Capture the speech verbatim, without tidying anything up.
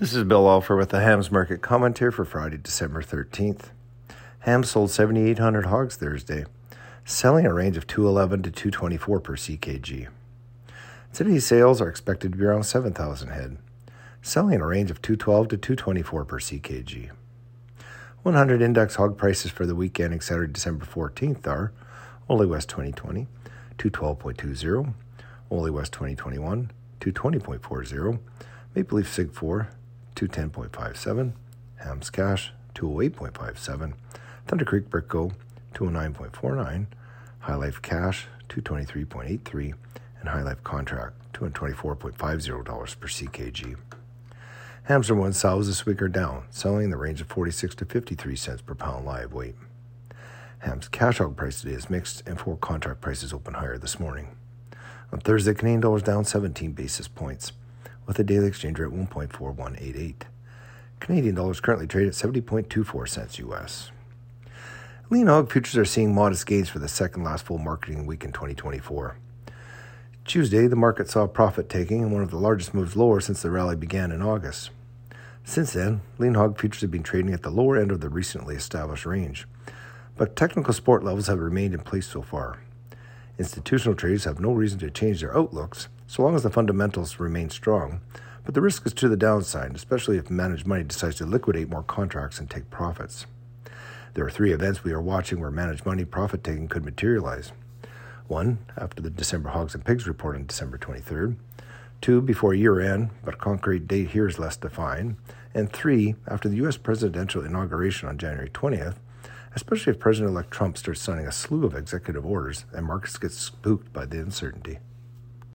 This is Bill Alfer with the Hams Market Commentary for Friday, December thirteenth. Hams sold seven thousand eight hundred hogs Thursday, selling a range of two eleven to two twenty-four per C K G. Today's sales are expected to be around seven thousand head, selling a range of two twelve to two twenty-four per C K G. one hundred index hog prices for the week ending Saturday, December fourteenth are Ole West twenty twenty, two twelve point two zero, Ole West twenty twenty-one, two twenty point four zero, Maple Leaf Sig four, two ten point five seven, Hams Cash, two oh eight point five seven, Thunder Creek Brick Go, two oh nine point four nine, High Life Cash, two twenty-three point eight three, and High Life Contract, two twenty-four point five zero dollars per C K G. Hams or one sows this week are down, selling in the range of forty-six to fifty-three cents per pound live weight. Hams Cash hog price today is mixed, and four contract prices open higher this morning. On Thursday, Canadian dollar is down seventeen basis points, with a daily exchange rate one point four one eight eight. Canadian dollars currently trade at seventy point two four cents U S. Lean hog futures are seeing modest gains for the second last full marketing week in twenty twenty-four. Tuesday, the market saw profit taking and one of the largest moves lower since the rally began in August. Since then, lean hog futures have been trading at the lower end of the recently established range, but technical support levels have remained in place so far. Institutional traders have no reason to change their outlooks so long as the fundamentals remain strong, but the risk is to the downside, especially if managed money decides to liquidate more contracts and take profits. There are three events we are watching where managed money profit-taking could materialize. One, after the December Hogs and Pigs report on December twenty-third. Two, before year-end, but a concrete date here is less defined. And three, after the U S presidential inauguration on January twentieth, especially if President-elect Trump starts signing a slew of executive orders and markets get spooked by the uncertainty.